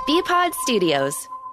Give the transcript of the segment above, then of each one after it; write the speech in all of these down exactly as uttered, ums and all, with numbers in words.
B-Pod Studios.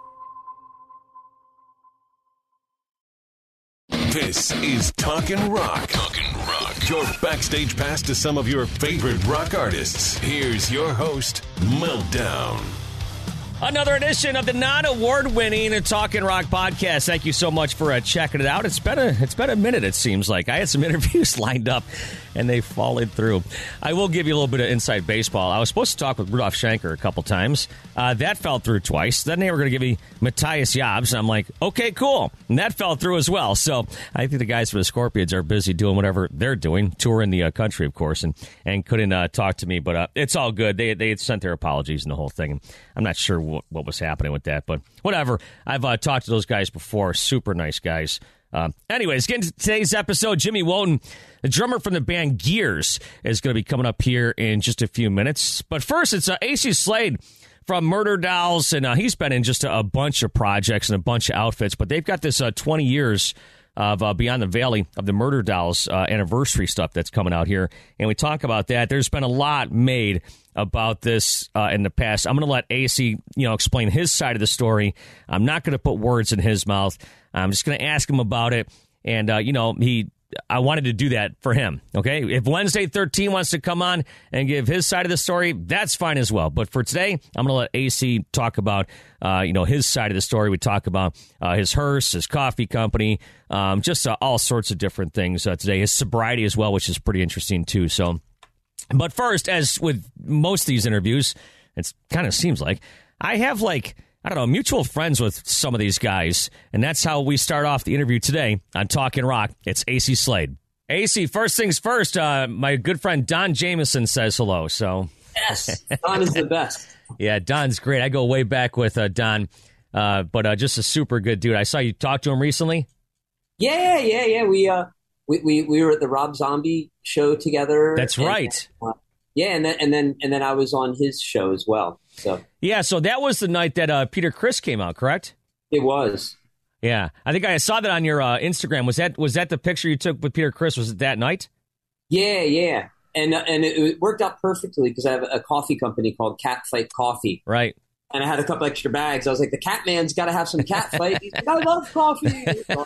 This is Talkin' Rock. Talkin' Rock. Your backstage pass to some of your favorite rock artists. Here's your host, Meltdown. Another edition of the non-award-winning Talkin' Rock podcast. Thank you so much for uh, checking it out. It's been a it's been a minute, it seems like. I had some interviews lined up, and they followed through. I will give you a little bit of inside baseball. I was supposed to talk with Rudolph Schenker a couple times. Uh, that fell through twice. Then they were going to give me Matthias Jobs, and I'm like, okay, cool. And that fell through as well. So I think the guys for the Scorpions are busy doing whatever they're doing, touring the uh, country, of course, and, and couldn't uh, talk to me. But uh, it's all good. They they had sent their apologies and the whole thing. I'm not sure what, what was happening with that, but whatever. I've uh, talked to those guys before. Super nice guys. Uh, anyways, getting to today's episode, Jimmy Wotan, the drummer from the band Gears, is going to be coming up here in just a few minutes. But first, it's uh, A C Slade from Murderdolls, and uh, he's been in just a, a bunch of projects and a bunch of outfits, but they've got this uh, twenty years of uh, Beyond the Valley of the Murderdolls uh, anniversary stuff that's coming out here, and we talk about that. There's been a lot made about this uh, in the past. I'm going to let A C, you know, explain his side of the story. I'm not going to put words in his mouth. I'm just going to ask him about it, and uh, you know, he. I wanted to do that for him, okay? If Wednesday thirteen wants to come on and give his side of the story, that's fine as well. But for today, I'm going to let A C talk about, uh, you know, his side of the story. We talk about uh, his hearse, his coffee company, um, just uh, all sorts of different things uh, today. His sobriety as well, which is pretty interesting too. So, but first, as with most of these interviews, it kind of seems like I have like, I don't know, mutual friends with some of these guys, and that's how we start off the interview today on Talkin' Rock. It's A C Slade. A C, first things first, uh, my good friend Don Jameson says hello. So yes, Don is the best. Yeah, Don's great. I go way back with uh, Don, uh, but uh, just a super good dude. I saw you talk to him recently. Yeah, yeah, yeah. We uh, we we, we were at the Rob Zombie show together. That's and, right. Uh, yeah, and then and then and then I was on his show as well. So yeah, so that was the night that uh, Peter Criss came out, correct? It was. Yeah, I think I saw that on your uh, Instagram. Was that was that the picture you took with Peter Criss? Was it that night? Yeah, yeah, and uh, and it, it worked out perfectly because I have a coffee company called Cat Fight Coffee, right? And I had a couple extra bags. I was like, the Cat Man's got to have some cat fight. He's like, I love coffee.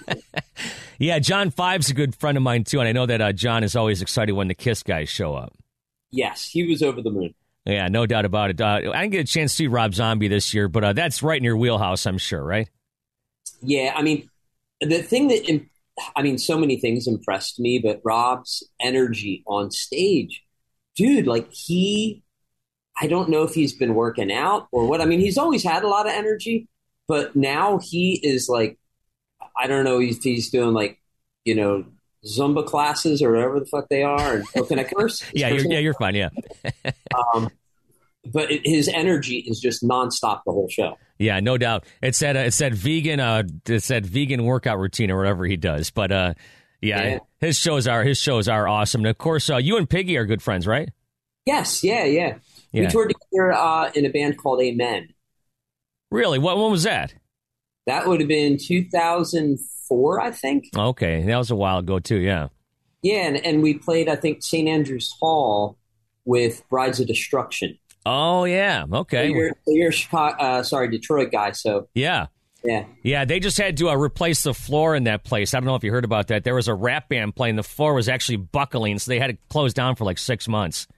Yeah, John Five's a good friend of mine too, and I know that uh, John is always excited when the Kiss guys show up. Yes, he was over the moon. Yeah, no doubt about it. Uh, I didn't get a chance to see Rob Zombie this year, but uh, that's right in your wheelhouse, I'm sure, right? Yeah, I mean, the thing that, I mean, so many things impressed me, but Rob's energy on stage, dude, like he, I don't know if he's been working out or what. I mean, he's always had a lot of energy, but now he is like, I don't know if he's doing like, you know, Zumba classes or whatever the fuck they are. And, oh, can I curse? yeah, you're, yeah, you're fine. Yeah. um, but it, his energy is just nonstop the whole show. Yeah, no doubt. It's that uh, it's that vegan uh, it's that vegan workout routine or whatever he does. But uh, yeah, yeah, his shows are his shows are awesome. And of course, uh, you and Piggy are good friends, right? Yes. Yeah. Yeah. yeah. We toured together uh, in a band called Amen. Really? What when was that? That would have been two thousand four, I think. Okay, that was a while ago too. Yeah. Yeah, and, and we played, I think, Saint Andrews Hall with Brides of Destruction. Oh yeah. Okay. So you're, so you're a Chicago, uh, sorry, Detroit guy. So yeah. Yeah. Yeah, they just had to uh, replace the floor in that place. I don't know if you heard about that. There was a rap band playing. The floor was actually buckling, so they had to close down for like six months.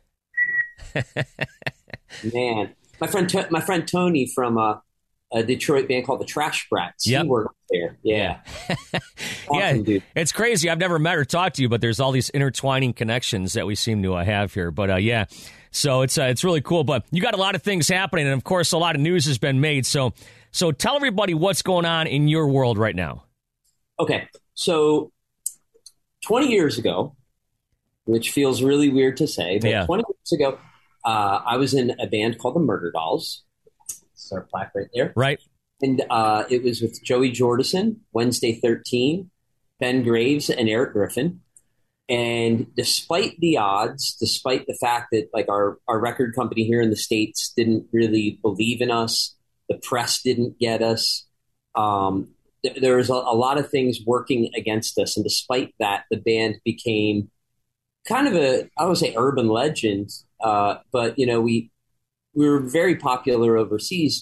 Man, my friend, my friend Tony from uh, a Detroit band called the Trash Brats. Yep. He worked there. Yeah. Yeah, awesome, dude. It's crazy. I've never met or talked to you, but there's all these intertwining connections that we seem to uh, have here. But uh, yeah, so it's uh, it's really cool. But you got a lot of things happening, and of course, a lot of news has been made. So so tell everybody what's going on in your world right now. Okay, so twenty years ago, which feels really weird to say, but yeah. twenty years ago, uh, I was in a band called the Murderdolls. It's our plaque right there. Right. And uh, it was with Joey Jordison, Wednesday thirteen, Ben Graves, and Eric Griffin. And despite the odds, despite the fact that like our, our record company here in the States didn't really believe in us, the press didn't get us, um, th- there was a, a lot of things working against us. And despite that, the band became kind of a, I would say urban legend. Uh, but, you know, we, we were very popular overseas.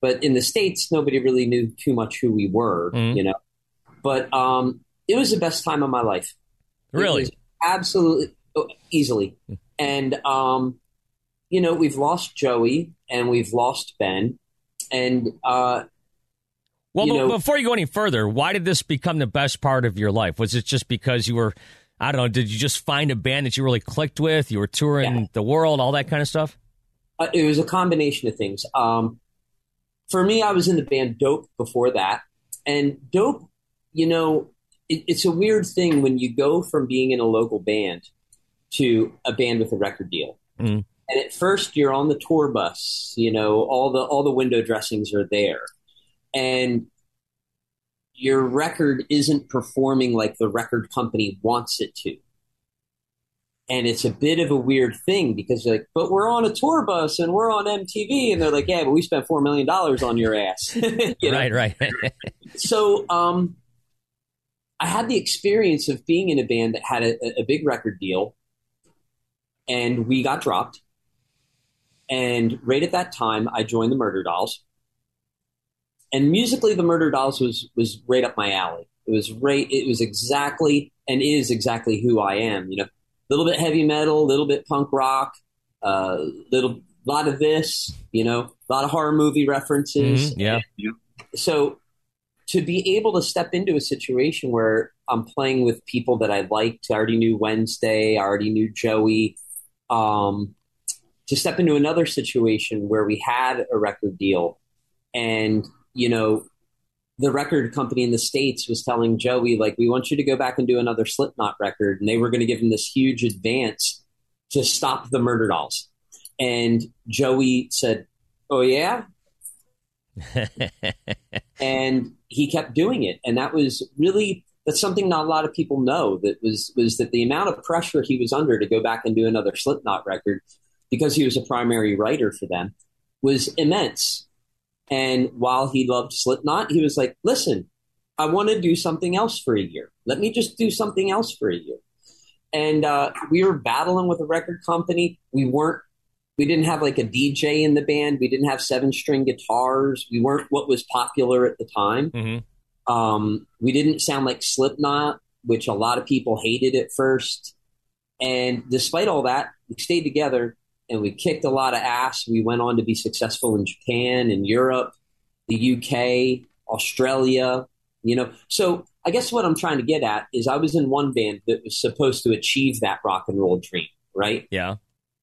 but in the States, nobody really knew too much who we were, mm-hmm. you know. But um, it was the best time of my life. Really? It was absolutely, easily. And, um, you know, we've lost Joey and we've lost Ben. And, uh, well, you but know, before you go any further, why did this become the best part of your life? Was it just because you were, I don't know, did you just find a band that you really clicked with? You were touring yeah. the world, all that kind of stuff? Uh, it was a combination of things. Um, for me, I was in the band Dope before that. And Dope, you know, it, it's a weird thing when you go from being in a local band to a band with a record deal. Mm. And at first you're on the tour bus, you know, all the all the window dressings are there. And your record isn't performing like the record company wants it to. And it's a bit of a weird thing because like, but we're on a tour bus and we're on M T V. And they're like, yeah, but we spent four million dollars on your ass. you know? Right, right. so um, I had the experience of being in a band that had a, a big record deal. And we got dropped. And right at that time, I joined the Murder Dolls. And musically, the Murder Dolls was was right up my alley. It was right. It was exactly and is exactly who I am. You know, a little bit heavy metal, a little bit punk rock, a uh, little lot of this. You know, a lot of horror movie references. Mm-hmm, yeah. And so to be able to step into a situation where I'm playing with people that I liked, I already knew Wednesday, I already knew Joey. Um, to step into another situation where we had a record deal and, you know, the record company in the States was telling Joey, like, we want you to go back and do another Slipknot record. And they were going to give him this huge advance to stop the Murder Dolls. And Joey said, oh, yeah? And he kept doing it. And that was really... That's something not a lot of people know, that was, was that the amount of pressure he was under to go back and do another Slipknot record, because he was a primary writer for them, was immense. And while he loved Slipknot, he was like, listen, I want to do something else for a year. Let me just do something else for a year. And uh, we were battling with a record company. We weren't, we didn't have like a D J in the band. We didn't have seven string guitars. We weren't what was popular at the time. Mm-hmm. Um, we didn't sound like Slipknot, which a lot of people hated at first. And despite all that, we stayed together and we kicked a lot of ass. We went on to be successful in Japan and Europe, the U K, Australia, you know. So I guess what I'm trying to get at is I was in one band that was supposed to achieve that rock and roll dream, right? Yeah.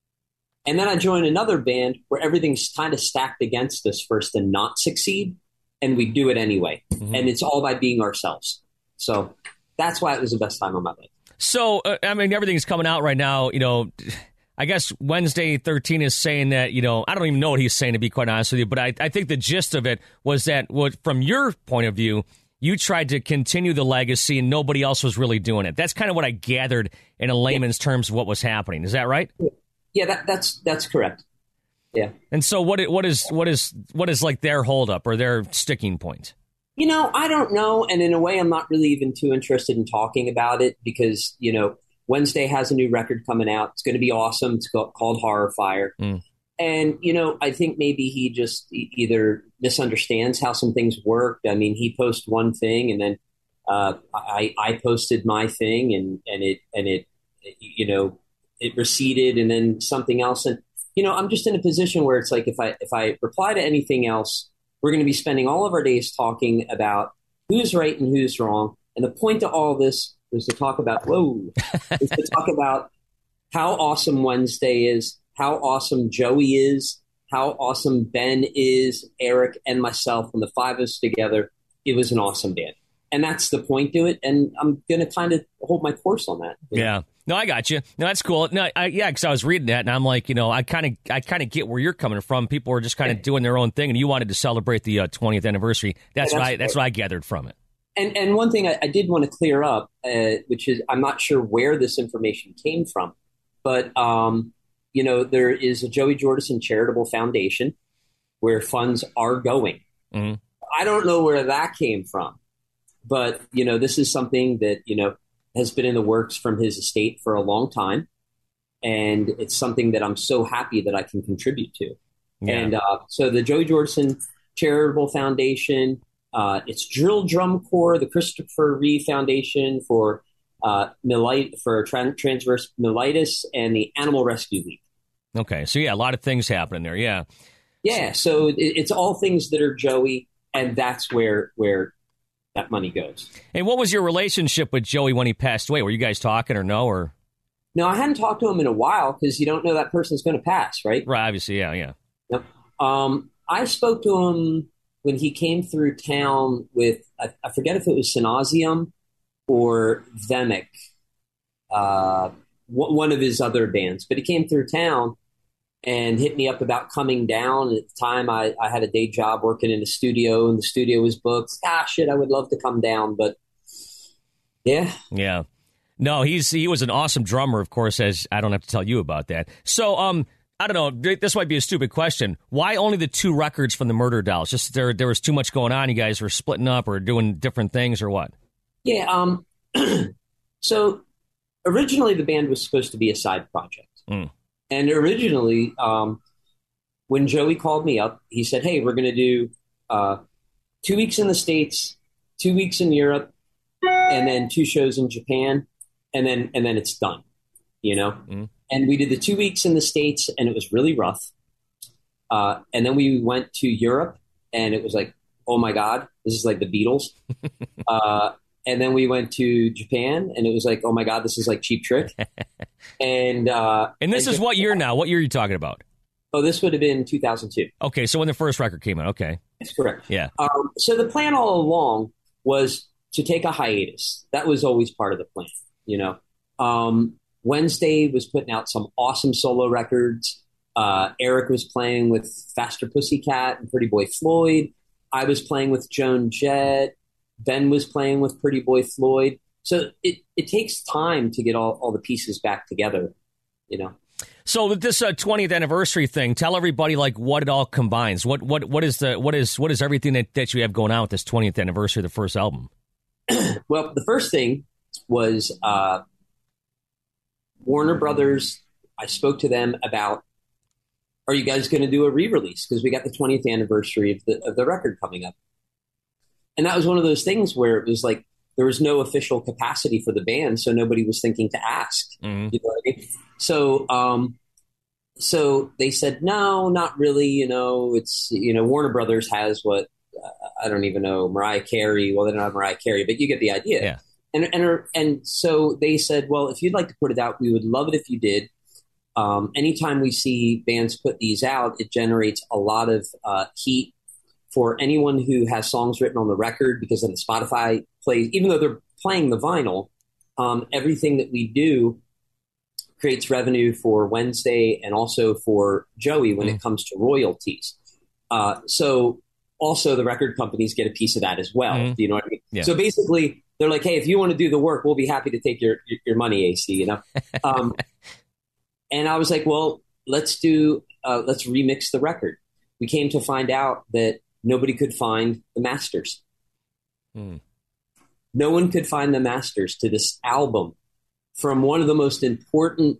And then I joined another band where everything's kind of stacked against us first and not succeed. And we do it anyway. Mm-hmm. And it's all by being ourselves. So that's why it was the best time of my life. So, uh, I mean, everything's coming out right now. You know, I guess Wednesday thirteen is saying that, you know, I don't even know what he's saying, to be quite honest with you. But I, I think the gist of it was that, what, from your point of view, you tried to continue the legacy and nobody else was really doing it. That's kind of what I gathered in a layman's yeah. terms of what was happening. Is that right? Yeah, that, that's that's correct. Yeah. And so what what is what is what is like their holdup or their sticking point? You know, I don't know. And in a way, I'm not really even too interested in talking about it because, you know, Wednesday has a new record coming out. It's going to be awesome. It's called Horror Fire. Mm. And, you know, I think maybe he just either misunderstands how some things work. I mean, he posts one thing and then uh, I, I posted my thing and, and it and it, you know, it receded and then something else. And, you know, I'm just in a position where it's like if I if I reply to anything else, we're going to be spending all of our days talking about who's right and who's wrong. And the point to all this was to talk about, whoa, is to talk about how awesome Wednesday is, how awesome Joey is, how awesome Ben is, Eric and myself, and the five of us together. It was an awesome band. And that's the point to it. And I'm going to kind of hold my course on that. Yeah. Know? No, I got you. No, that's cool. No, I, yeah, because I was reading that, and I'm like, you know, I kind of, I kind of get where you're coming from. People were just kind of yeah. doing their own thing, and you wanted to celebrate the uh, twentieth anniversary. That's, yeah, that's what I, that's what I gathered from it. And and one thing I, I did want to clear up, uh, which is I'm not sure where this information came from, but um, you know, there is a Joey Jordison Charitable Foundation where funds are going. Mm-hmm. I don't know where that came from, but you know, this is something that you know. has been in the works from his estate for a long time. And it's something that I'm so happy that I can contribute to. Yeah. And uh, so the Joey Jordison charitable foundation. Uh, it's Drill Drum Corps, the Christopher Reeve Foundation for uh, myelite, for tran- transverse myelitis, and the Animal Rescue League. Okay, so yeah, a lot of things happening there. Yeah, yeah. So it, it's all things that are Joey, and that's where where that money goes. And what was your relationship with Joey when he passed away? Were you guys talking or no? Or no, I hadn't talked to him in a while because you don't know that person's going to pass, right? Right. Obviously, yeah, yeah. Yep. Um, I spoke to him when he came through town with, I, I forget if it was Synazium or Vemic, uh, w- one of his other bands. But he came through town and hit me up about coming down. At the time, I, I had a day job working in a studio, and the studio was booked. Ah, shit, I would love to come down, but yeah. Yeah. No, he's he was an awesome drummer, of course, as I don't have to tell you about that. So, um, I don't know. This might be a stupid question. Why only the two records from the Murder Dolls? Just there, there was too much going on. You guys were splitting up or doing different things, or what? Yeah. Um. So originally, the band was supposed to be a side project, mm. and originally, um, when Joey called me up, he said, "Hey, we're going to do uh, two weeks in the States, two weeks in Europe, and then two shows in Japan, and then and then it's done." You know. Mm. And we did the two weeks in the States, and it was really rough. Uh, and then we went to Europe, and it was like, oh, my God, this is like the Beatles. uh, and then we went to Japan, and it was like, oh, my God, this is like Cheap Trick. and uh, and this and is what year now? What year are you talking about? Oh, this would have been two thousand two. Okay, so when the first record came out, okay. That's correct. Yeah. Um, so the plan all along was to take a hiatus. That was always part of the plan, you know. Um Wednesday was putting out some awesome solo records. Uh, Eric was playing with Faster Pussycat and Pretty Boy Floyd. I was playing with Joan Jett. Ben was playing with Pretty Boy Floyd. So it, it takes time to get all, all the pieces back together, you know. So with this uh, twentieth anniversary thing, tell everybody like what it all combines. What what what is the what is what is everything that, that you have going on with this twentieth anniversary of the first album? Well, the first thing was uh, Warner Brothers. I spoke to them about, are you guys going to do a re-release? Because we got the twentieth anniversary of the of the record coming up. And that was one of those things where it was like there was no official capacity for the band, so nobody was thinking to ask. Mm-hmm. You know what I mean? So, um, so they said, no, not really. You know, it's, you know, Warner Brothers has what, uh, I don't even know, Mariah Carey. Well, they don't have Mariah Carey, but you get the idea. Yeah. And, and, and so they said, well, if you'd like to put it out, we would love it if you did. Um, anytime we see bands put these out, it generates a lot of uh, heat for anyone who has songs written on the record, because then the Spotify plays, even though they're playing the vinyl, um, everything that we do creates revenue for Wednesday and also for Joey when mm. it comes to royalties. Uh, so also the record companies get a piece of that as well. Mm. Do you know what I mean? Yeah. So basically they're like, hey, if you want to do the work, we'll be happy to take your, your, your money, A C, you know? Um, and I was like, well, let's do, uh, let's remix the record. We came to find out that nobody could find the masters. Mm. No one could find the masters to this album from one of the most important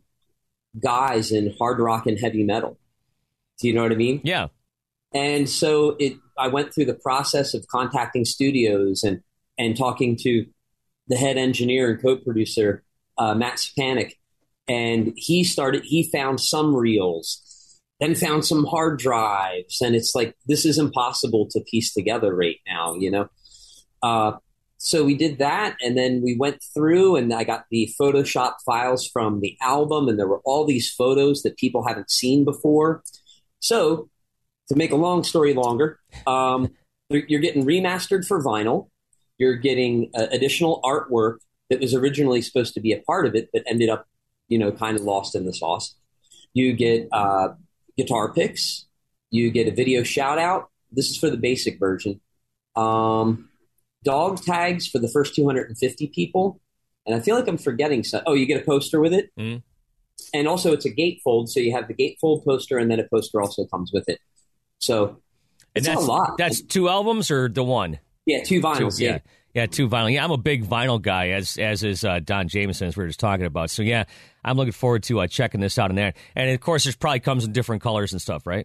guys in hard rock and heavy metal. Do you know what I mean? Yeah. And so it, I went through the process of contacting studios and, and talking to the head engineer and co-producer, uh, Matt Stepanek. And he started, he found some reels, then found some hard drives. And it's like, this is impossible to piece together right now, you know? Uh, so we did that. And then we went through and I got the Photoshop files from the album. And there were all these photos that people haven't seen before. So to make a long story longer, um, you're getting remastered for vinyl. You're getting uh, additional artwork that was originally supposed to be a part of it, but ended up, you know, kind of lost in the sauce. You get uh, guitar picks. You get a video shout out. This is for the basic version. Um, dog tags for the first two hundred fifty people. And I feel like I'm forgetting some. Oh, you get a poster with it. Mm. And also it's a gatefold. So you have the gatefold poster and then a poster also comes with it. So it's and that's, a lot. That's two albums or the one? Yeah, two vinyls. Two, yeah. yeah. Yeah, two vinyl. Yeah, I'm a big vinyl guy, as as is uh, Don Jameson, as we were just talking about. So, yeah, I'm looking forward to uh, checking this out. And there, and of course, it probably comes in different colors and stuff, right?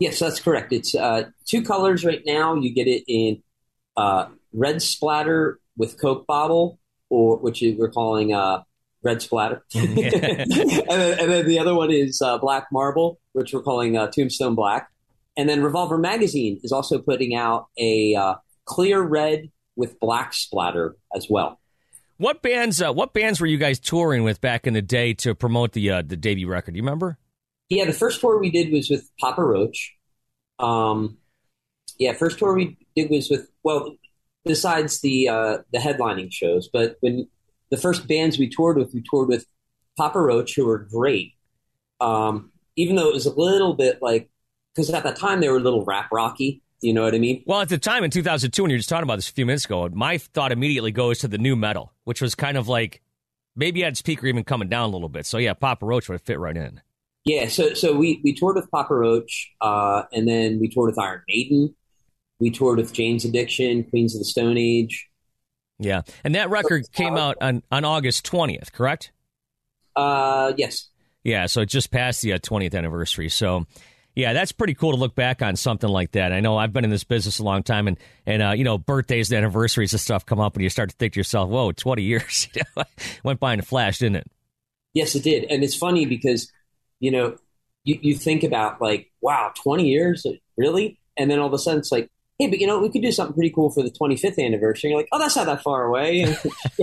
Yes, that's correct. It's uh, two colors right now. You get it in uh, red splatter with Coke bottle, or which we're calling uh, red splatter. and, then, and then the other one is uh, black marble, which we're calling uh, Tombstone Black. And then Revolver Magazine is also putting out a uh, clear red with black splatter as well. What bands? Uh, what bands were you guys touring with back in the day to promote the uh, the debut record? Do you remember? Yeah, the first tour we did was with Papa Roach. Um, yeah, first tour we did was with, well, besides the uh, the headlining shows, but when the first bands we toured with, we toured with Papa Roach, who were great. Um, even though it was a little bit like, because at that time they were a little rap rocky, you know what I mean? Well, at the time in two thousand two, when you were just talking about this a few minutes ago, my thought immediately goes to the new metal, which was kind of like maybe at its peak or even coming down a little bit. So yeah, Papa Roach would fit right in. Yeah, so so we, we toured with Papa Roach, uh, and then we toured with Iron Maiden. We toured with Jane's Addiction, Queens of the Stone Age. Yeah, and that record came out on, on August twentieth, correct? Uh, yes. Yeah, so it just passed the uh, twentieth anniversary. So, yeah, that's pretty cool to look back on something like that. I know I've been in this business a long time, and, and uh, you know, birthdays and anniversaries and stuff come up, and you start to think to yourself, whoa, twenty years. Went by in a flash, didn't it? Yes, it did. And it's funny because, you know, you, you think about like, wow, twenty years? Really? And then all of a sudden it's like, hey, but you know, we could do something pretty cool for the twenty-fifth anniversary. You're like, oh, that's not that far away.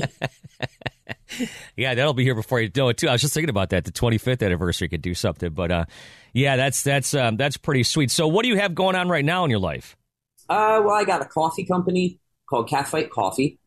Yeah, that'll be here before you know it, too. I was just thinking about that. The twenty-fifth anniversary could do something. But, uh, yeah, that's that's um, that's pretty sweet. So what do you have going on right now in your life? Uh, well, I got a coffee company called Cat Fight Coffee.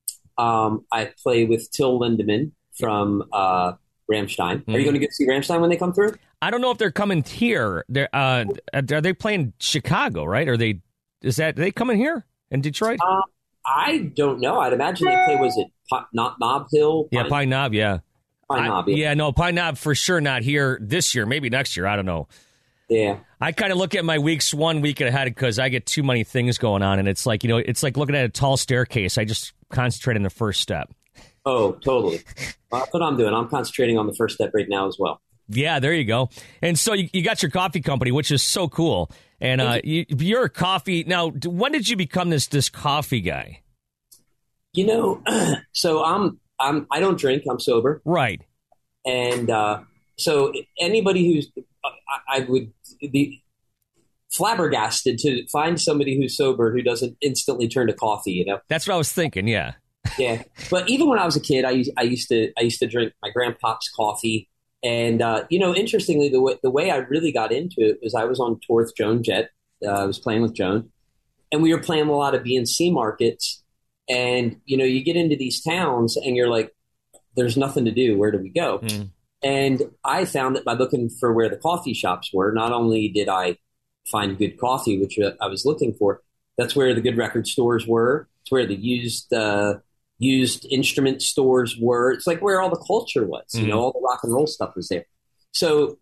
Um, I play with Till Lindemann from uh, Rammstein. Mm-hmm. Are you going to get to see Rammstein when they come through? I don't know if they're coming here. They're, uh, are they playing Chicago, right? Are they? Is that are they coming here in Detroit? Uh, I don't know. I'd imagine they play. Was it P- not Knob Hill? Pine? Yeah, Pine Knob. Yeah, Pine Knob. Yeah. yeah, yeah, no, Pine Knob for sure not here this year. Maybe next year. I don't know. Yeah. I kind of look at my weeks one week ahead because I get too many things going on, and it's like you know, it's like looking at a tall staircase. I just concentrate on the first step. Oh, totally. That's what I'm doing. I'm concentrating on the first step right now as well. Yeah, there you go. And so you, you got your coffee company, which is so cool. And uh, you, you're a coffee. Now, when did you become this this coffee guy? You know, so I'm I'm I don't drink. I'm sober. Right. And uh, so anybody who's I, I would be flabbergasted to find somebody who's sober who doesn't instantly turn to coffee. You know, that's what I was thinking. Yeah. Yeah. But even when I was a kid, I used I used to I used to drink my grandpa's coffee. And, uh, you know, interestingly, the way, the way I really got into it was I was on tour with Joan Jett. Uh, I was playing with Joan. And we were playing a lot of B and C markets. And, you know, you get into these towns and you're like, there's nothing to do. Where do we go? Mm. And I found that by looking for where the coffee shops were, not only did I find good coffee, which I was looking for, that's where the good record stores were. It's where the used uh used instrument stores were. It's like where all the culture was, you mm-hmm. know, all the rock and roll stuff was there. So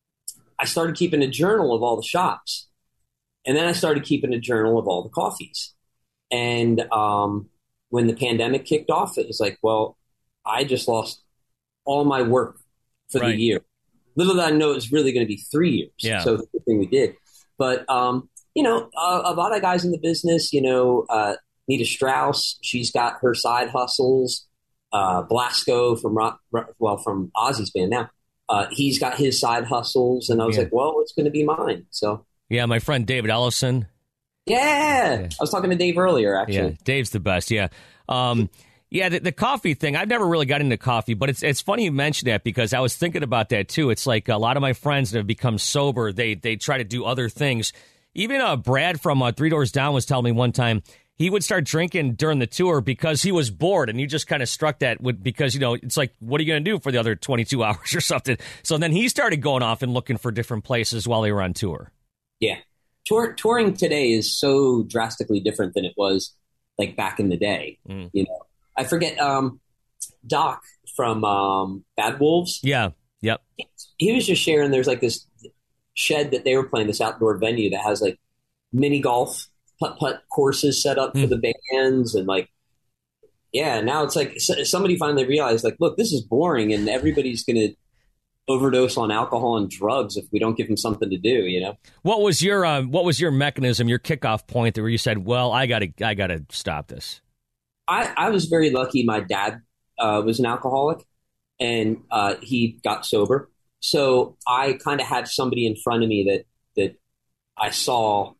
I started keeping a journal of all the shops. And then I started keeping a journal of all the coffees. And um, when the pandemic kicked off, it was like, well, I just lost all my work for right. the year. Little did I know it was really going to be three years. Yeah. So the thing we did. But, um, you know, a, a lot of guys in the business, you know, uh, Nita Strauss, she's got her side hustles. Uh, Blasco from rock, well from Ozzy's band now, uh, he's got his side hustles, and I was yeah. like, well, it's going to be mine. So yeah, my friend David Ellison. Yeah. yeah, I was talking to Dave earlier. Actually, yeah, Dave's the best. Yeah, um, yeah, the, the coffee thing. I've never really got into coffee, but it's it's funny you mention that because I was thinking about that too. It's like a lot of my friends that have become sober, they they try to do other things. Even uh, Brad from uh, Three Doors Down was telling me one time. He would start drinking during the tour because he was bored, and you just kind of struck that with because, you know, it's like, what are you going to do for the other twenty-two hours or something? So then he started going off and looking for different places while they were on tour. Yeah. Tour, touring today is so drastically different than it was like back in the day. Mm. You know, I forget um, Doc from um, Bad Wolves. Yeah. Yep. He was just sharing there's like this shed that they were playing, this outdoor venue that has like mini golf putt-putt courses set up for mm. the bands and like, yeah, now it's like somebody finally realized like, look, this is boring and everybody's going to overdose on alcohol and drugs if we don't give them something to do, you know? What was your uh, what was your mechanism, your kickoff point where you said, well, I got to I got to stop this? I, I was very lucky. My dad uh, was an alcoholic, and uh, he got sober. So I kind of had somebody in front of me that, that I saw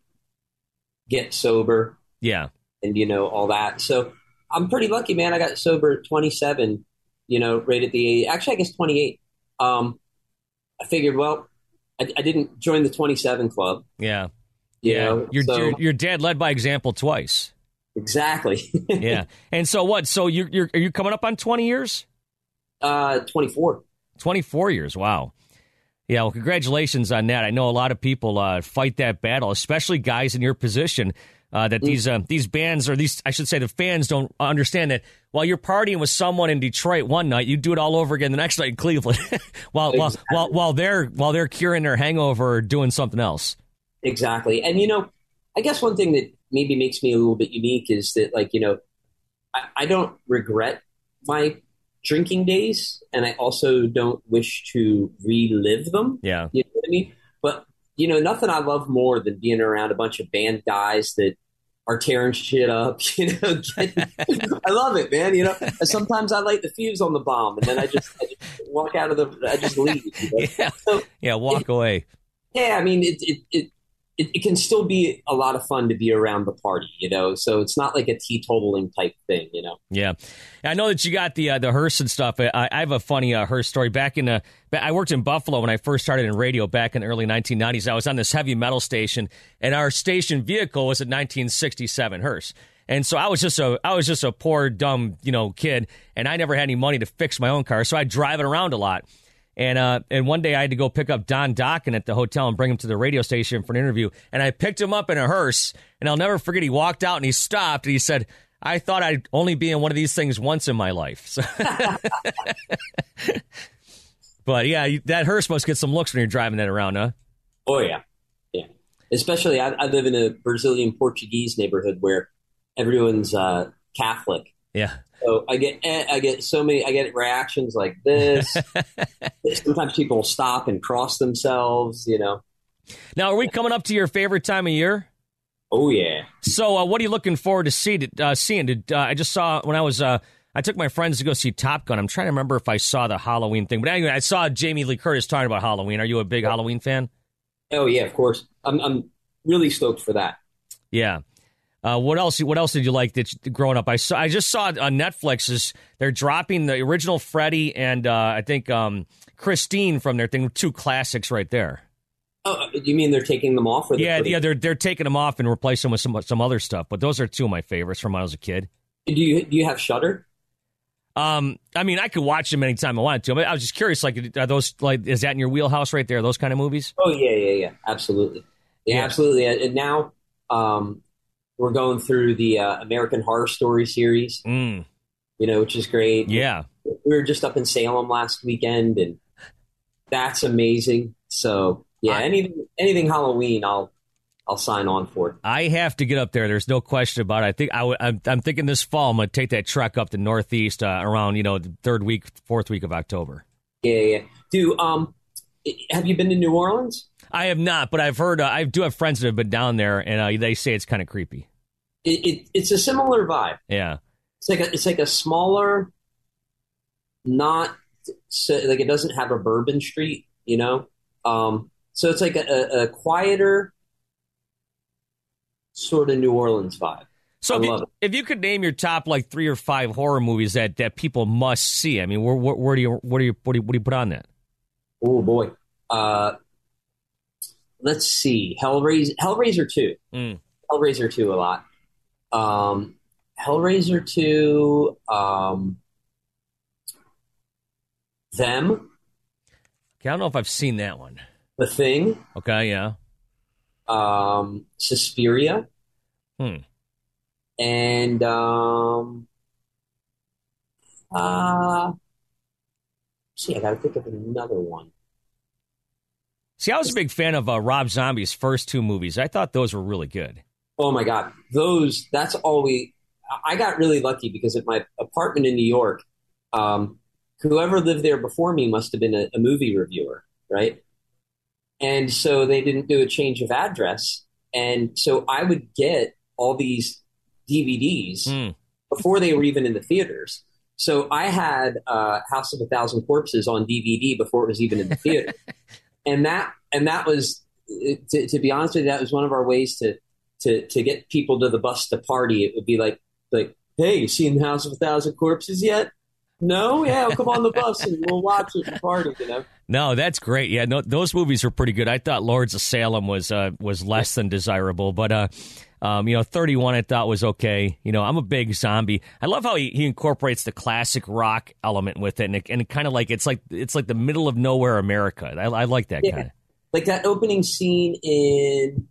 get sober. Yeah. And, you know, all that. So I'm pretty lucky, man. I got sober at twenty-seven, you know, right at the age. Actually, I guess twenty-eight. Um, I figured, well, I, I didn't join the twenty-seven club. Yeah. You yeah. know, your, so, your, your dad led by example twice. Exactly. Yeah. And so what? So you're, you're, are you coming up on twenty years? Uh, twenty-four. twenty-four years. Wow. Yeah. Well, congratulations on that. I know a lot of people uh, fight that battle, especially guys in your position. Uh, that these uh, these bands, or these, I should say, the fans don't understand that while you're partying with someone in Detroit one night, you do it all over again the next night in Cleveland, while, exactly. while while while they're while they're curing their hangover or doing something else. Exactly, and you know, I guess one thing that maybe makes me a little bit unique is that, like, you know, I, I don't regret my drinking days, and I also don't wish to relive them. Yeah, you know what I mean, but. You know, nothing I love more than being around a bunch of band guys that are tearing shit up. You know, getting, I love it, man. You know, sometimes I light the fuse on the bomb, and then I just, I just walk out of the, I just leave. You know? Yeah, so, yeah, walk it, away. Yeah, I mean, it, it it it it can still be a lot of fun to be around the party. You know, so it's not like a teetotaling type thing. You know. Yeah, I know that you got the uh, the hearse and stuff. I, I have a funny uh, hearse story. Back in the, I worked in Buffalo when I first started in radio back in the early nineteen nineties. I was on this heavy metal station, and our station vehicle was a nineteen sixty-seven hearse. And so I was just a I was just a poor dumb you know kid, and I never had any money to fix my own car, so I'd drive it around a lot. And uh, and one day I had to go pick up Don Dokken at the hotel and bring him to the radio station for an interview. And I picked him up in a hearse, and I'll never forget. He walked out and he stopped and he said, "I thought I'd only be in one of these things once in my life." So but yeah, that hearse must get some looks when you're driving that around, huh? Oh yeah, yeah. Especially I, I live in a Brazilian Portuguese neighborhood where everyone's uh, Catholic. Yeah. So I get I get so many I get reactions like this. Sometimes people will stop and cross themselves, you know. Now, are we coming up to your favorite time of year? Oh yeah. So, uh, what are you looking forward to see? Uh, seeing? Did uh, I just saw when I was uh, I took my friends to go see Top Gun. I'm trying to remember if I saw the Halloween thing, but anyway, I saw Jamie Lee Curtis talking about Halloween. Are you a big yeah. Halloween fan? Oh yeah, of course. I'm I'm really stoked for that. Yeah. Uh, what else? What else did you like that you, growing up? I saw. I just saw on Netflix is they're dropping the original Freddy and uh, I think um, Christine from their thing. Two classics right there. Oh, you mean they're taking them off? Or yeah, yeah, they're they're taking them off and replacing them with some some other stuff. But those are two of my favorites from when I was a kid. Do you do you have Shudder? Um, I mean, I could watch them anytime I wanted to. But I was just curious, like, are those like is that in your wheelhouse right there? Those kind of movies? Oh yeah, yeah, yeah, absolutely, yeah, yeah. absolutely. And now. Um, We're going through the uh, American Horror Story series, mm. you know, which is great. Yeah. We were just up in Salem last weekend, and that's amazing. So, yeah, I, anything anything Halloween, I'll I'll sign on for. I have to get up there. There's no question about it. I think I w- I'm, I'm thinking this fall I'm going to take that trek up to Northeast uh, around, you know, the third week, fourth week of October. Yeah, yeah. Do um, have you been to New Orleans? I have not, but I've heard. Uh, I do have friends that have been down there, and uh, they say it's kind of creepy. It, it it's a similar vibe. Yeah, it's like a it's like a smaller, not so, like it doesn't have a Bourbon Street, you know. Um, so it's like a, a, a quieter sort of New Orleans vibe. So if you, if you could name your top like three or five horror movies that, that people must see, I mean, where, where, where do you what do you what do you, what do you put on that? Oh boy. Uh, let's see. Hellraiser, Hellraiser two. Mm. Hellraiser two a lot. Um, Hellraiser two. Um, Them. Okay, I don't know if I've seen that one. The Thing. Okay, yeah. Um, Suspiria. Hmm. And um, uh, see, I got to think of another one. See, I was a big fan of uh, Rob Zombie's first two movies. I thought those were really good. Oh, my God. Those, that's all we, I got really lucky because at my apartment in New York, um, whoever lived there before me must have been a, a movie reviewer, right? And so they didn't do a change of address. And so I would get all these D V Ds mm. before they were even in the theaters. So I had uh, House of a Thousand Corpses on D V D before it was even in the theater. and that and that was, to, to be honest with you, that was one of our ways to to to get people to the bus to party. It would be like, like, hey, you seen House of a Thousand Corpses yet? No? Yeah, I'll come on the bus and we'll watch it and party, you know? No, that's great. Yeah, no, those movies are pretty good. I thought Lords of Salem was uh, was less than desirable, but uh, um, you know, thirty-one I thought was okay. You know, I'm a big zombie. I love how he, he incorporates the classic rock element with it, and it, and it kind of like it's like it's like the middle of nowhere America. I, I like that yeah. kind of like that opening scene in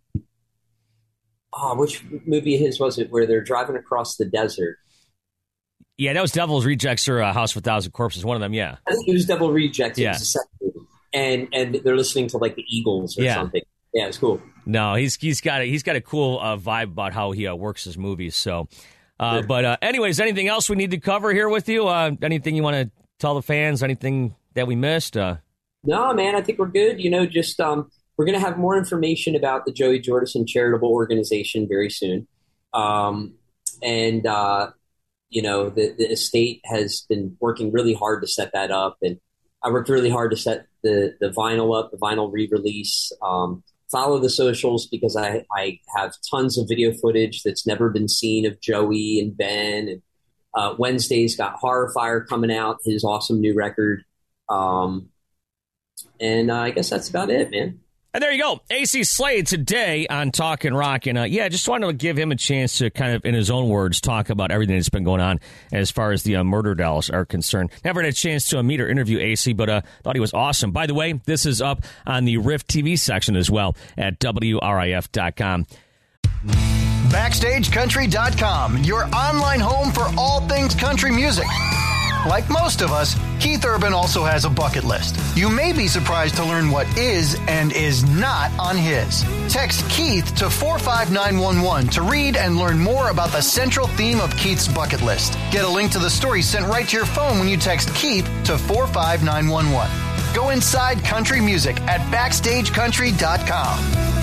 oh, which movie of his was it where they're driving across the desert? Yeah, that was Devil's Rejects or uh, House of a Thousand Corpses, one of them, yeah. I think it was Devil Rejects. It yeah. was the second movie. And, and they're listening to, like, the Eagles or yeah. something. Yeah, it's cool. No, he's he's got a, he's got a cool uh, vibe about how he uh, works his movies. So, uh, But uh, anyways, anything else we need to cover here with you? Uh, anything you want to tell the fans? Anything that we missed? Uh, no, man, I think we're good. You know, just um, we're going to have more information about the Joey Jordison Charitable Organization very soon. Um, and... Uh, You know, the, the estate has been working really hard to set that up. And I worked really hard to set the, the vinyl up, the vinyl re-release. Um, follow the socials because I, I have tons of video footage that's never been seen of Joey and Ben. And uh, Wednesday's got Horror Fire coming out, his awesome new record. Um, and uh, I guess that's about it, man. And there you go. A C Slade today on Talkin' Rock. And, uh, yeah, just wanted to give him a chance to kind of, in his own words, talk about everything that's been going on as far as the uh, murder dolls are concerned. Never had a chance to uh, meet or interview A C, but uh, thought he was awesome. By the way, this is up on the Riff T V section as well at W R I F dot com. Backstage Country dot com, your online home for all things country music. Like most of us, Keith Urban also has a bucket list. You may be surprised to learn what is and is not on his. Text Keith to four five nine one one to read and learn more about the central theme of Keith's bucket list. Get a link to the story sent right to your phone when you text Keith to four five nine one one. Go inside country music at Backstage Country dot com.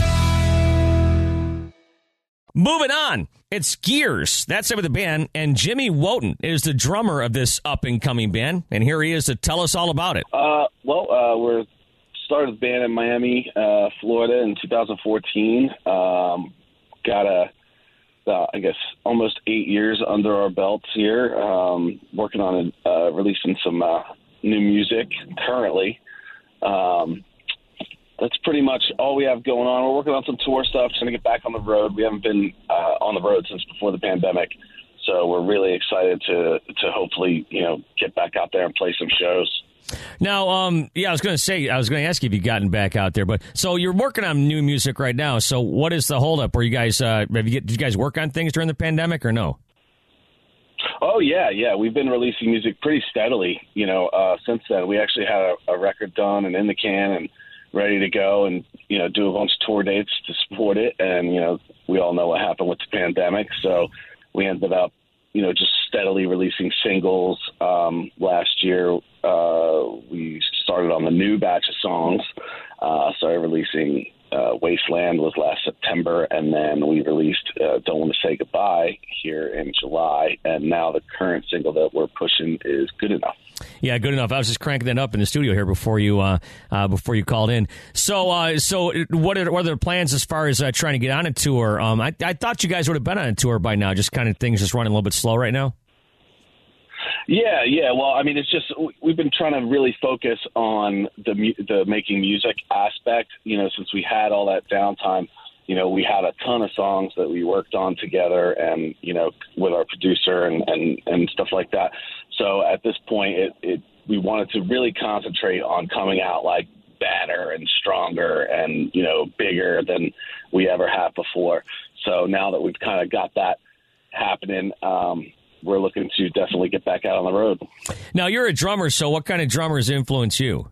Moving on, it's Gears. That's it with the band, and Jimmy Wotan is the drummer of this up-and-coming band, and here he is to tell us all about it. Uh, well, uh, we're started the band in Miami, uh, Florida in two thousand fourteen. Um, got a, uh, I guess, almost eight years under our belts here, um, working on uh, releasing some uh, new music currently. Um That's pretty much all we have going on. We're working on some tour stuff, trying to get back on the road. We haven't been uh, on the road since before the pandemic, so we're really excited to to hopefully, you know, get back out there and play some shows. Now, um, yeah, I was going to say, I was going to ask you if you've gotten back out there, but so you're working on new music right now. So what is the holdup? Were you guys, uh, have you, did you guys work on things during the pandemic or no? Oh, yeah, yeah. We've been releasing music pretty steadily, you know, uh, since then. We actually had a, a record done and in the can and ready to go and, you know, do a bunch of tour dates to support it. And, you know, we all know what happened with the pandemic. So we ended up, you know, just steadily releasing singles. Um, last year, uh, we started on the new batch of songs, uh, started releasing uh, Wasteland was last September. And then we released uh, Don't Want to Say Goodbye here in July. And now the current single that we're pushing is Good Enough. Yeah, good enough. I was just cranking that up in the studio here before you uh, uh, before you called in. So, uh, so what are, what are the plans as far as uh, trying to get on a tour? Um, I, I thought you guys would have been on a tour by now. Just kind of things just running a little bit slow right now. Yeah, yeah. Well, I mean, it's just we've been trying to really focus on the the making music aspect. You know, since we had all that downtime. You know, we had a ton of songs that we worked on together and, you know, with our producer and, and, and stuff like that. So at this point, it, it we wanted to really concentrate on coming out like better and stronger and, you know, bigger than we ever have before. So now that we've kind of got that happening, um, we're looking to definitely get back out on the road. Now, you're a drummer, so what kind of drummers influence you?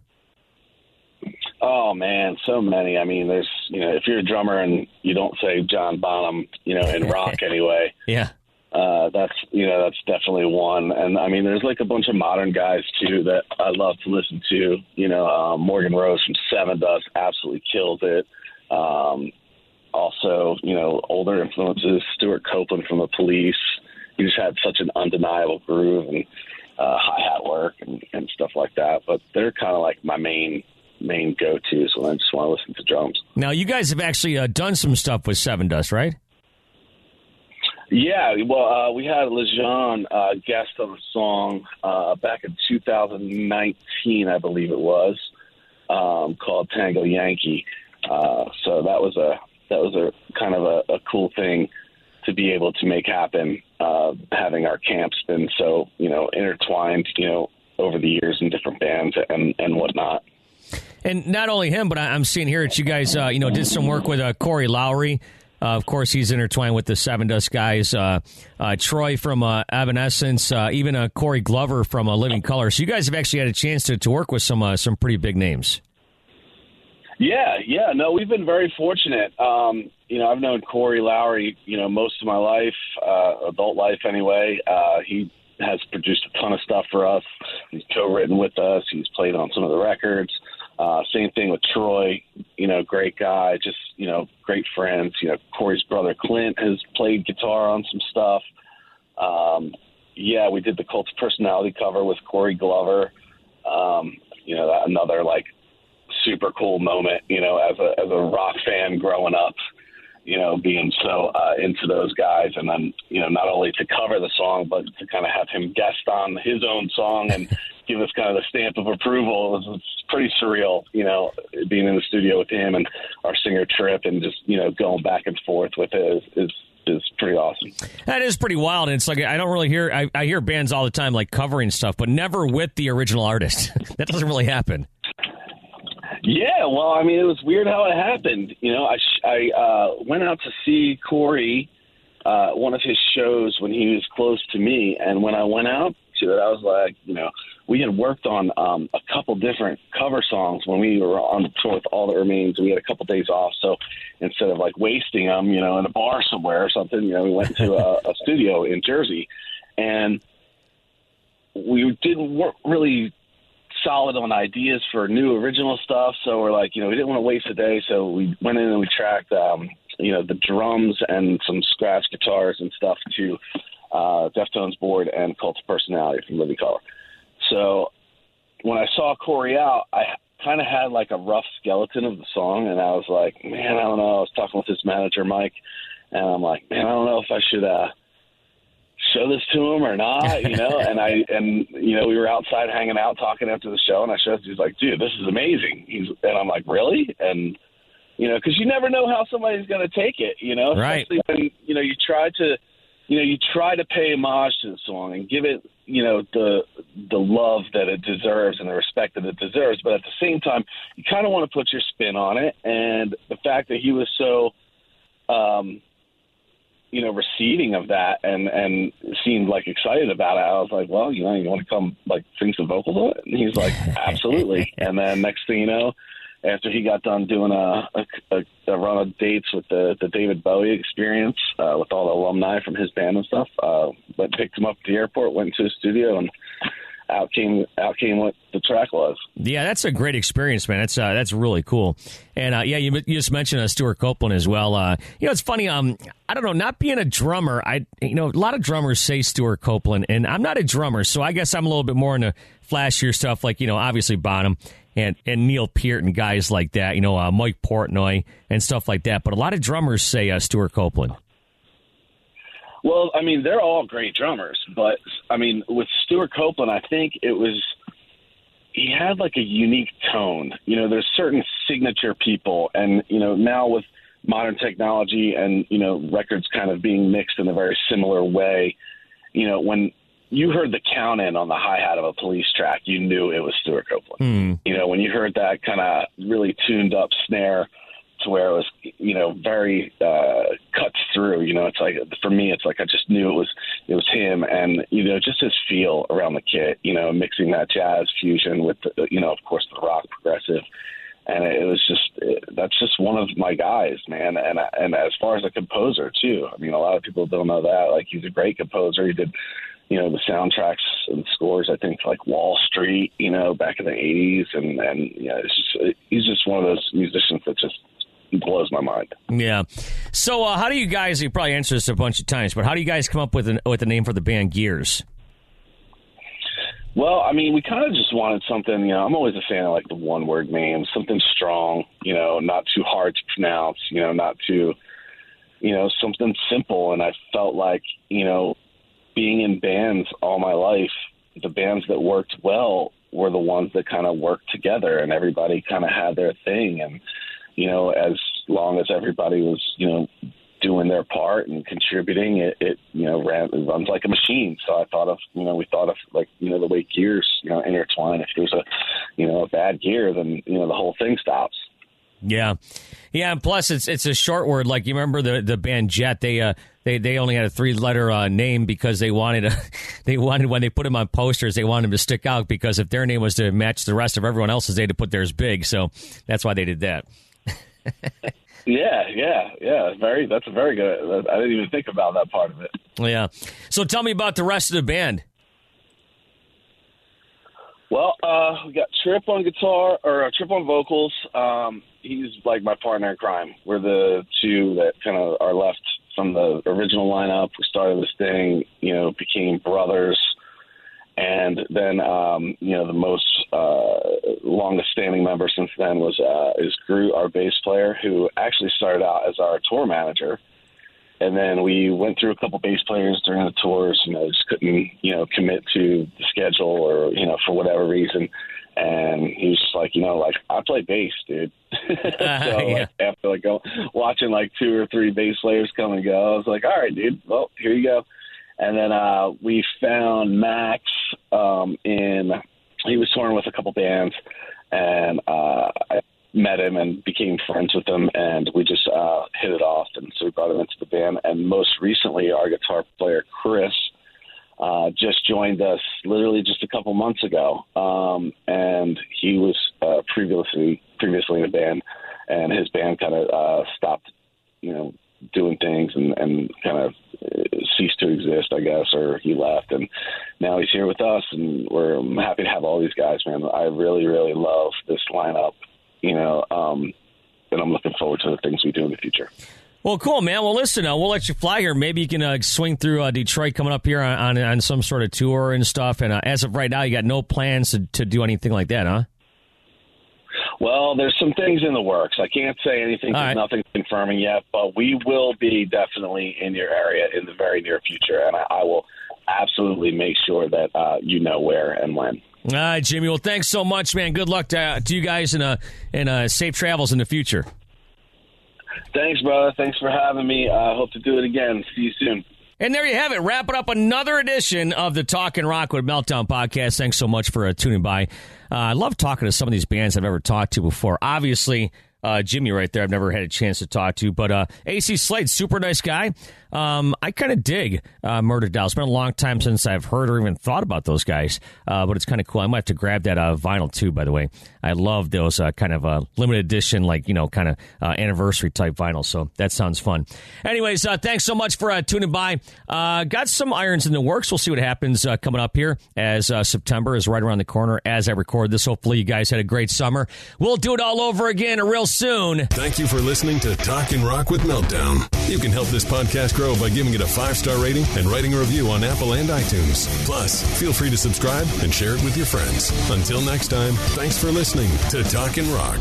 Oh, man, so many. I mean, there's, you know, if you're a drummer and you don't say John Bonham, you know, in rock anyway. Yeah. Uh, that's, you know, that's definitely one. And I mean, there's like a bunch of modern guys too that I love to listen to. You know, um, Morgan Rose from Seven Dust absolutely kills it. Um, also, you know, older influences, Stuart Copeland from The Police. He just had such an undeniable groove and uh, hi-hat work and, and stuff like that. But they're kind of like my main main go-tos when I just want to listen to drums. Now, you guys have actually uh, done some stuff with Seven Dust, right? Yeah, well, uh, we had Lejean uh, guest on a song uh, back in two thousand nineteen, I believe it was, um, called Tango Yankee. Uh, so that was a that was a kind of a, a cool thing to be able to make happen. Uh, having our camps been so you know intertwined, you know, over the years in different bands and and whatnot. And not only him, but I'm seeing here that you guys, uh, you know, did some work with uh, Corey Lowry. Uh, of course, he's intertwined with the Seven Dust guys. Uh, uh, Troy from uh, Evanescence, uh, even uh, Corey Glover from uh, Living Colour. So you guys have actually had a chance to, to work with some uh, some pretty big names. Yeah, yeah. No, we've been very fortunate. Um, you know, I've known Corey Lowry, you know, most of my life, uh, adult life anyway. Uh, he has produced a ton of stuff for us. He's co-written with us. He's played on some of the records. Uh, same thing with Troy, you know, great guy, just, you know, great friends. You know, Corey's brother Clint has played guitar on some stuff. Um, yeah, we did the Cult of Personality cover with Corey Glover. Um, you know, that another like super cool moment, you know, as a, as a rock fan growing up, you know, being so uh, into those guys. And then, you know, not only to cover the song, but to kind of have him guest on his own song and give us kind of the stamp of approval. It was, it's pretty surreal, you know, being in the studio with him and our singer Trip and just, you know, going back and forth with it is, is, is pretty awesome. That is pretty wild. And it's like, I don't really hear, I, I hear bands all the time like covering stuff, but never with the original artist. That doesn't really happen. Yeah, well, I mean, it was weird how it happened. You know, I I uh, went out to see Corey, uh, one of his shows when he was close to me, and when I went out to it, I was like, you know, we had worked on um, a couple different cover songs when we were on the tour with All That Remains, and we had a couple days off. So instead of like wasting them, you know, in a bar somewhere or something, you know, we went to a, a studio in Jersey, and we didn't weren't really solid on ideas for new original stuff. So we're like, you know, we didn't want to waste a day. So we went in and we tracked, um, you know, the drums and some scratch guitars and stuff to uh, Deftones board and Cult of Personality from Living Colour. So when I saw Corey out, I kind of had like a rough skeleton of the song. And I was like, man, I don't know. I was talking with his manager, Mike, and I'm like, man, I don't know if I should, uh, show this to him or not, you know, and I, and, you know, we were outside hanging out talking after the show and I showed, he's like, dude, this is amazing. He's, and I'm like, really? And, you know, cause you never know how somebody's going to take it, you know, right. Especially when, you know, you try to, you know, you try to pay homage to the song and give it, you know, the, the love that it deserves and the respect that it deserves. But at the same time, you kind of want to put your spin on it. And the fact that he was so, um, you know, receiving of that and, and seemed like excited about it. I was like, well, you know, you want to come like sing some vocals on it? And he's like, absolutely. And then next thing you know, after he got done doing a, a, a run of dates with the, the David Bowie Experience uh, with all the alumni from his band and stuff, uh, went picked him up at the airport, went into the studio, and out came out came what the track was. Yeah, that's a great experience, man. That's uh, that's really cool. And uh, yeah, you, you just mentioned uh, Stuart Copeland as well. Uh, you know, it's funny. Um, I don't know, not being a drummer, I you know, a lot of drummers say Stuart Copeland, and I'm not a drummer, so I guess I'm a little bit more into flashier stuff, like, you know, obviously Bonham and and Neil Peart and guys like that. You know, uh, Mike Portnoy and stuff like that. But a lot of drummers say uh, Stuart Copeland. Well, I mean, they're all great drummers, but, I mean, with Stuart Copeland, I think it was – he had, like, a unique tone. You know, there's certain signature people, and, you know, now with modern technology and, you know, records kind of being mixed in a very similar way, you know, when you heard the count-in on the hi-hat of a Police track, you knew it was Stuart Copeland. Mm. You know, when you heard that kind of really tuned-up snare – to where it was, you know, very uh, cuts through. You know, it's like, for me, it's like I just knew it was it was him, and, you know, just his feel around the kit, you know, mixing that jazz fusion with, the, you know, of course, the rock progressive. And it was just, it, that's just one of my guys, man. And and as far as a composer, too, I mean, a lot of people don't know that. Like, he's a great composer. He did, you know, the soundtracks and scores, I think, like Wall Street, you know, back in the eighties. And, and you know, it's just, he's just one of those musicians that just blows my mind. Yeah. So uh, how do you guys, you probably answered this a bunch of times, but how do you guys come up with, an, with a name for the band Gears? Well, I mean, we kind of just wanted something, you know, I'm always a fan of like the one word names, something strong, you know, not too hard to pronounce, you know, not too, you know, something simple. And I felt like, you know, being in bands all my life, the bands that worked well were the ones that kind of worked together, and everybody kind of had their thing. And, you know, as long as everybody was, you know, doing their part and contributing, it, it you know, ran, it runs like a machine. So I thought of, you know, we thought of like, you know, the way gears, you know, intertwine. If there's a, you know, a bad gear, then, you know, the whole thing stops. Yeah. Yeah. And plus it's, it's a short word. Like, you remember the, the band Jet, they, uh, they, they only had a three letter uh, name because they wanted a, they wanted, when they put them on posters, they wanted them to stick out, because if their name was to match the rest of everyone else's, they had to put theirs big. So that's why they did that. Yeah, yeah, yeah. Very. That's a very good. I didn't even think about that part of it. Yeah. So tell me about the rest of the band. Well, uh, we got Trip on guitar, or uh, Trip on vocals. Um, he's like my partner in crime. We're the two that kind of are left from the original lineup. We started this thing, you know, became brothers. And then, um, you know, the most uh, longest-standing member since then was uh, is Groot, our bass player, who actually started out as our tour manager. And then we went through a couple bass players during the tours, you know, just couldn't, you know, commit to the schedule or, you know, for whatever reason. And he was just like, you know, like, I play bass, dude. so uh, yeah. like, after like go, watching like two or three bass players come and go, I was like, all right, dude, well, here you go. And then uh, we found Max um, in, he was touring with a couple bands, and uh, I met him and became friends with him, and we just uh, hit it off. And so we brought him into the band. And most recently, our guitar player, Chris, uh, just joined us literally just a couple months ago. Um, and he was uh, previously, previously in a band, and his band kind of uh, stopped, you know, doing things and, and kind of ceased to exist, I guess, or he left, and now he's here with us, and we're I'm happy to have all these guys, man. I really, really love this lineup, you know, um, and I'm looking forward to the things we do in the future. Well, cool, man. Well, listen, uh, we'll let you fly here. Maybe you can uh, swing through uh, Detroit coming up here on, on, on some sort of tour and stuff, and uh, as of right now, you got no plans to, to do anything like that, huh? Well, there's some things in the works. I can't say anything. There's right. Nothing confirming yet, but we will be definitely in your area in the very near future, and I, I will absolutely make sure that uh, you know where and when. All right, Jimmy. Well, thanks so much, man. Good luck to, uh, to you guys, and uh, and uh, safe travels in the future. Thanks, brother. Thanks for having me. I uh, hope to do it again. See you soon. And there you have it. Wrapping up another edition of the Talkin' Rock with Meltdown podcast. Thanks so much for uh, tuning by. Uh, I love talking to some of these bands I've ever talked to before. Obviously, uh, Jimmy right there, I've never had a chance to talk to. But uh, A C Slade, super nice guy. Um, I kind of dig uh, Murder Doll. It's been a long time since I've heard or even thought about those guys. Uh, but it's kind of cool. I might have to grab that uh, vinyl, too, by the way. I love those uh, kind of uh, limited edition, like, you know, kind of uh, anniversary type vinyl. So that sounds fun. Anyways, uh, thanks so much for uh, tuning by. Uh, got some irons in the works. We'll see what happens uh, coming up here as uh, September is right around the corner as I record this. Hopefully you guys had a great summer. We'll do it all over again real soon. Thank you for listening to Talkin' Rock with Meltdown. You can help this podcast grow by giving it a five-star rating and writing a review on Apple and iTunes. Plus, feel free to subscribe and share it with your friends. Until next time, thanks for listening to Talkin' Rock.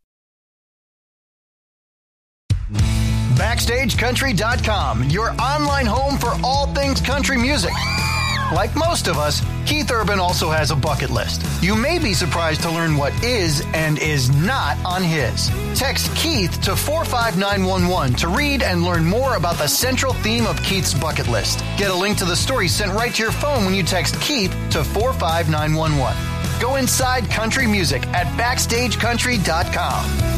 Backstage Country dot com, your online home for all things country music. Like most of us, Keith Urban also has a bucket list. You may be surprised to learn what is and is not on his. Text Keith to four five nine one one to read and learn more about the central theme of Keith's bucket list. Get a link to the story sent right to your phone when you text Keith to four five nine one one. Go inside country music at Backstage Country dot com.